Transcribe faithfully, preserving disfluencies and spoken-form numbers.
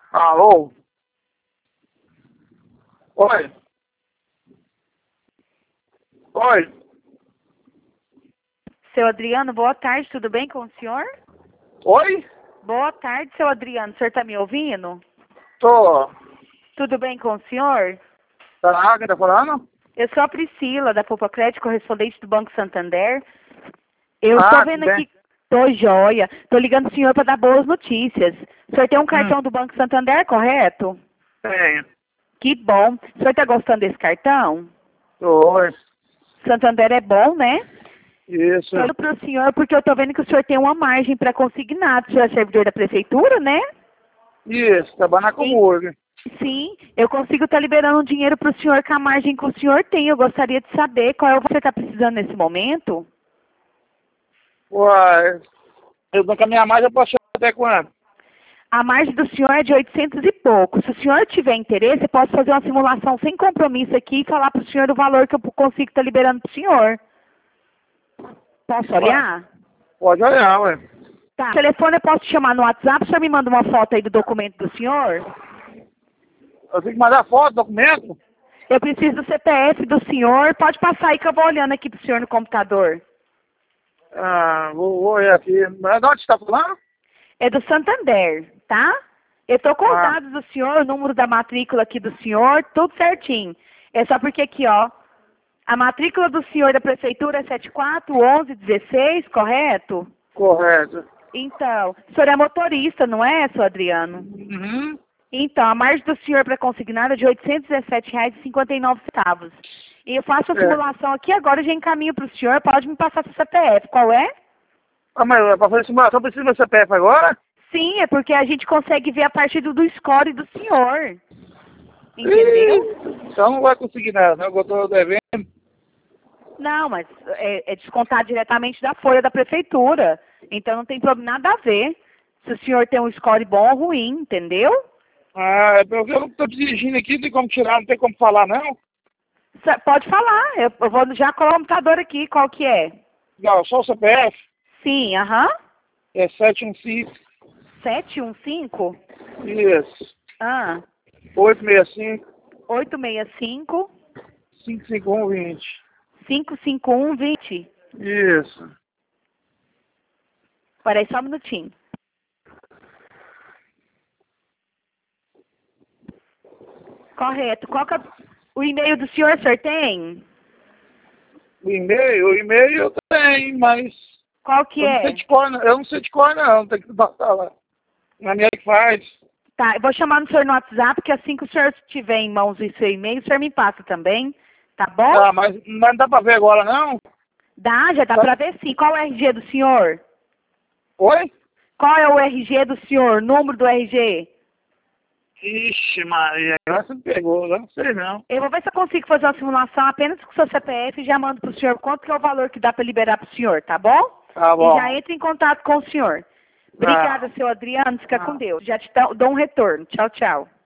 Alô? Oi? Oi? Seu Adriano, boa tarde, tudo bem com o senhor? Oi? Boa tarde, seu Adriano, o senhor está me ouvindo? Tô. Tudo bem com o senhor? Tá, quem tá falando? Eu sou a Priscila, da Poupa Crédito, correspondente do Banco Santander. Eu Ah, estou tudo vendo bem. aqui, tô joia, tô ligando o senhor para dar boas notícias. O senhor tem um Hum, cartão do Banco Santander, correto? tenho. Que bom. O senhor está gostando desse cartão? Oi. Santander é bom, né? Isso. Estou para o senhor porque eu estou vendo que o senhor tem uma margem para consignado. O senhor é servidor da prefeitura, né? Isso, trabalho na Em- Comurg. Sim, eu consigo estar liberando um dinheiro para o senhor com a margem que o senhor tem. Eu gostaria de saber qual é o que você está precisando nesse momento. Uai, eu com a minha margem eu posso chegar até quanto? A margem do senhor é de oitocentos e pouco. Se o senhor tiver interesse, eu posso fazer uma simulação sem compromisso aqui e falar para o senhor o valor que eu consigo estar liberando para o senhor. Posso Ué, olhar? pode olhar, ué. Tá. O telefone eu posso te chamar no WhatsApp, o senhor me manda uma foto aí do documento do senhor? Eu tenho que mandar foto, documento? Eu preciso do C P F do senhor. Pode passar aí que eu vou olhando aqui pro senhor no computador. Ah, vou, vou olhar aqui. Mas de onde você tá falando? É do Santander, tá? Eu tô com os Ah, dados do senhor, o número da matrícula aqui do senhor, tudo certinho. É só porque aqui, ó, a matrícula do senhor da prefeitura é sete quatro um um um seis, correto? correto. Então, o senhor é motorista, não é, seu Adriano? Uhum. Então, a margem do senhor para consignado é de oitocentos e dezessete reais e cinquenta e nove centavos. E eu faço a É. simulação aqui agora, já encaminho para o senhor, pode me passar seu C P F, qual é? Ah, mas é pra fazer simulação precisa do meu C P F agora? Sim, é porque a gente consegue ver a partir do, do score do senhor. Entendeu? Ih, então não vai conseguir nada, não, que eu tô devendo. Não, mas é, é descontar diretamente da folha da prefeitura. Então não tem problema nada a ver se o senhor tem um score bom ou ruim, entendeu? Ah, é porque eu não tô dirigindo aqui, não tem como tirar, não tem como falar, não? Cê pode falar, eu, eu vou já colocar o computador aqui, qual que é? Não, só o C P F Sim, aham. é sete um cinco, sete um cinco, isso, ah, oito seis cinco, oito seis cinco, cinco cinco um vinte. cinco cinco um vinte. Isso. Peraí só um minutinho. Correto. Qual que é o e-mail do senhor, o senhor tem? O e-mail, o e-mail eu tenho, mas Qual que eu não sei é? de cor, não. Eu não sei de cor, não. Tem que botar lá. Na minha que faz. Tá, eu vou chamar no senhor no WhatsApp, que assim que o senhor tiver em mãos o seu e-mail, o senhor me passa também, tá bom? Ah, mas, mas não dá pra ver agora, não? Dá, já dá Tá? pra ver sim. Qual é o R G do senhor? Oi? Qual é o R G do senhor? Número do R G? Ixi, Maria, agora você me pegou, eu não sei não. Eu vou ver se eu consigo fazer uma simulação apenas com o seu C P F e já mando pro senhor quanto que é o valor que dá pra liberar pro senhor, tá bom? Tá E já bom. entra em contato com o senhor. Ah. Obrigada, seu Adriano. Fica com Ah. Deus. Já te dou dou um retorno. Tchau, tchau.